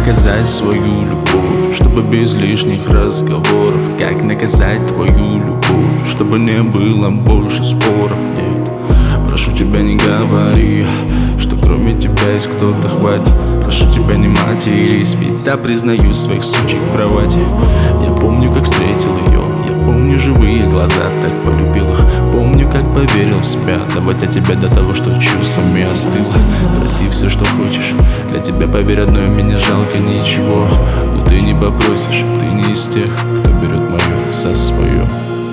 доказать свою любовь, чтобы без лишних разговоров? Как наказать твою любовь, чтобы не было больше споров? Нет, прошу тебя, не говори, что кроме тебя есть кто-то, хватит. Прошу тебя, не матерись, ведь я признаю своих сучек в кровати. Я помню, как встретил ее, я помню живые глаза, так полюбил их. Помню, как поверил в себя, доводя тебя до того, что чувствами остыло. Проси все, что хочешь, для тебя, поверь, одной мне жалко ничего. Но ты не попросишь, ты не из тех, кто берет мое со свое.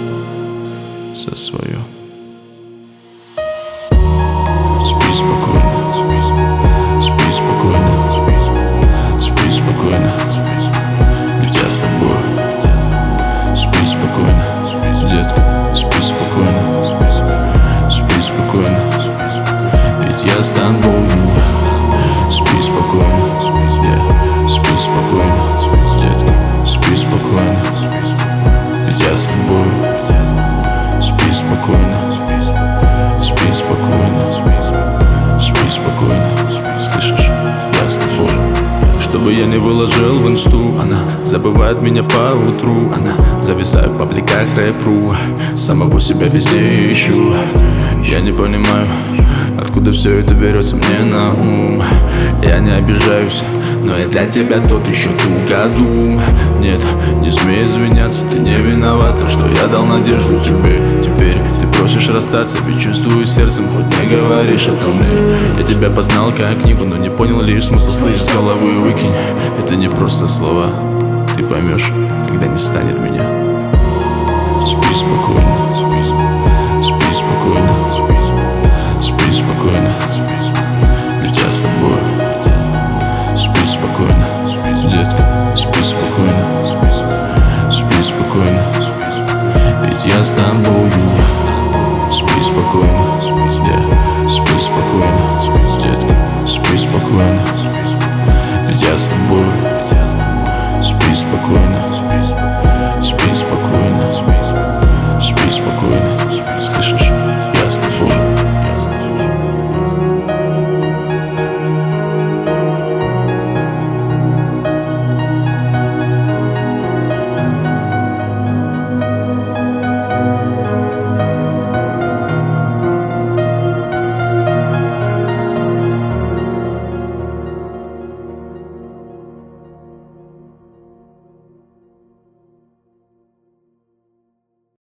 Спи спокойно, спи спокойно, спи спокойно, ведь я с тобой. Спи спокойно, детка, спи спокойно, спи спокойно, ведь я с тобой. Спи спокойно, спи спокойно, детка, спи спокойно, ведь я с тобой. Спи спокойно, спи спокойно, спи спокойно, слышишь, я с тобой. Чтобы я не выложил в инсту, она забывает меня по утру. Она зависает в пабликах рэп.ру, самого себя везде ищу. Я не понимаю, откуда все это берется мне на ум. Я не обижаюсь, но я для тебя тот еще тугодум. Нет, не смей извиняться, ты не виновата, что я дал надежду тебе. Теперь ты просишь расстаться, ведь чувствую сердцем, хоть не говоришь о том. Я тебя познал как книгу, но не понял лишь смысл, слышь, с головы выкинь. Это не просто слова, ты поймешь, когда не станет меня. Спи спокойно, спи спокойно, спи спокойно, ведь я с тобой. Спи спокойно, детка, спи спокойно, спи спокойно, ведь я с тобою. Спи спокойно, спи спокойно, детка, спи спокойно, ведь я с тобой. Спи спокойно.